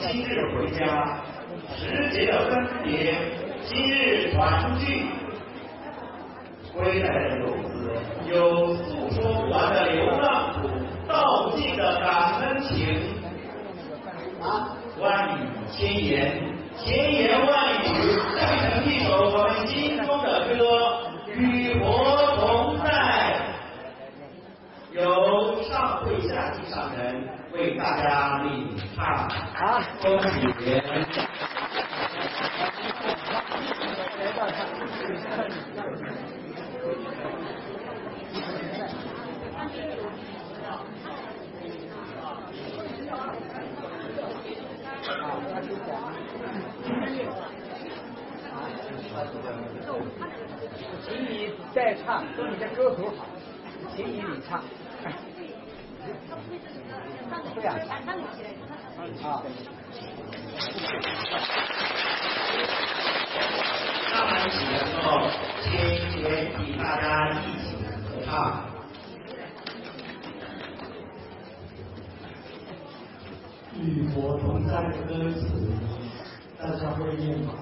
今日回家，时节的分别，今日团聚。归来的游子有诉说不完的流浪苦，道不尽的感恩情。万语千言，千言万语，汇成一首我们心中的歌，与佛同在。由上会下级上人为大家领唱， 好， 恭喜！ 请你再唱，说你的歌喉好，请你领唱。会啊。啊。 上来起的时候，先先与大家一起合唱。 与佛同在的歌词，大家会念吗？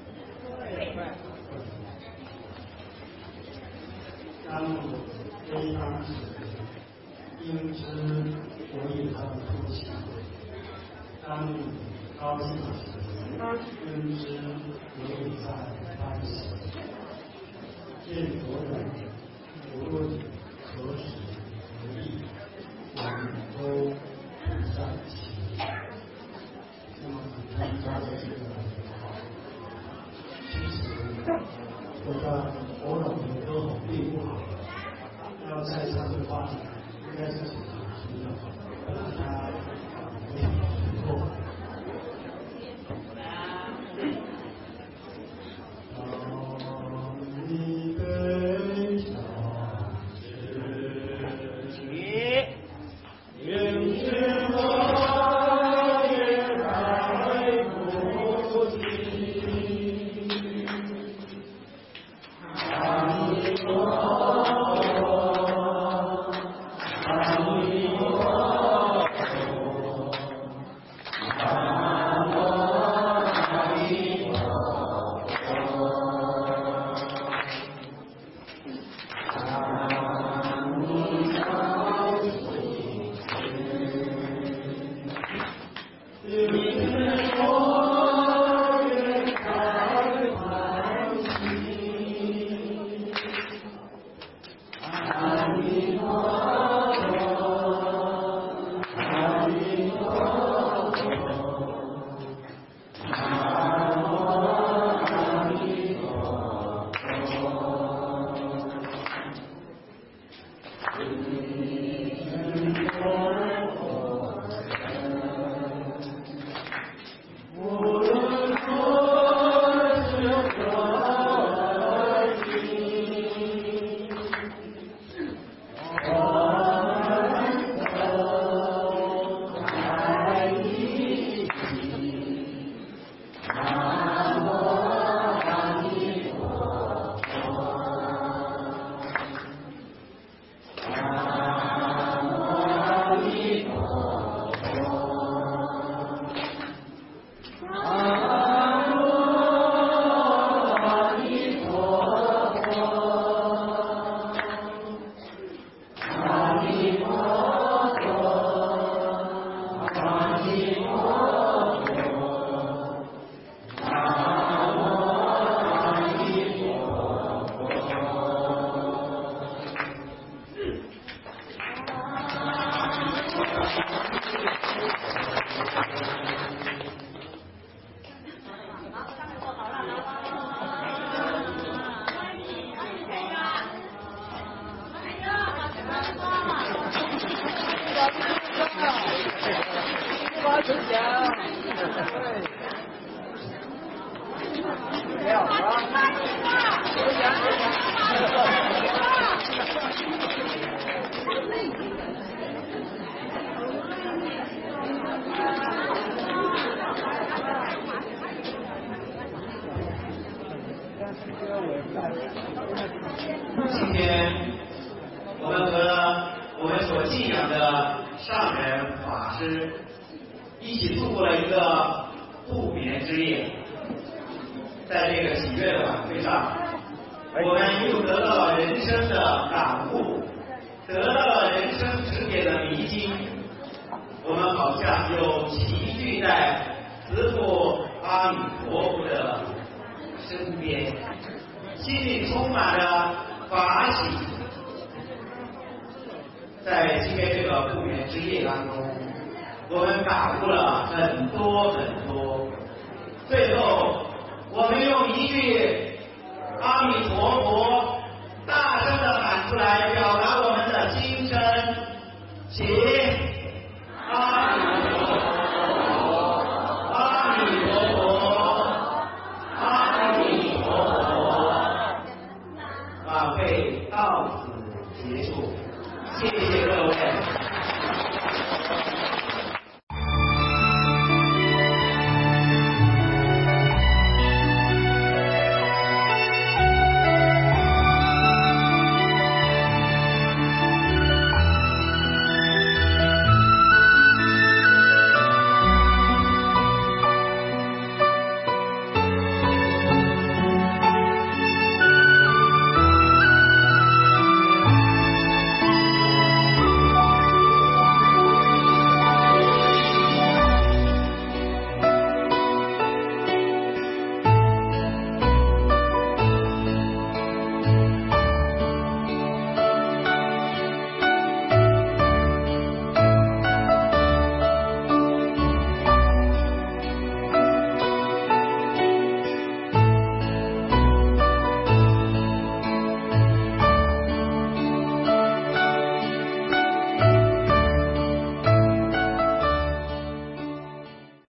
当我悲伤时，应知我也很哭泣；当你高兴时，应知我也在欢喜。见佛人，无论何时何地，我们都在一起。那么参加的这个好，其实我的我的歌喉并不好，要再唱的话，应该是挺好听的，大家没有听过。当你悲伤时，应知我也在哭泣。当你说当你说当我爱你花成奖，没有啊？有奖有奖。 今天我们和我们所信仰的上人法师一起度过了一个之夜，在这个喜悦的晚会上，我们又得到了人生的感悟，得到了人生指点的迷津。我们好像就齐聚在慈父阿弥陀佛的身边，心里充满了法喜。在今天这个不眠之夜当中，我们感悟了很多很多。最后，我们用一句阿弥陀佛大声的喊出来。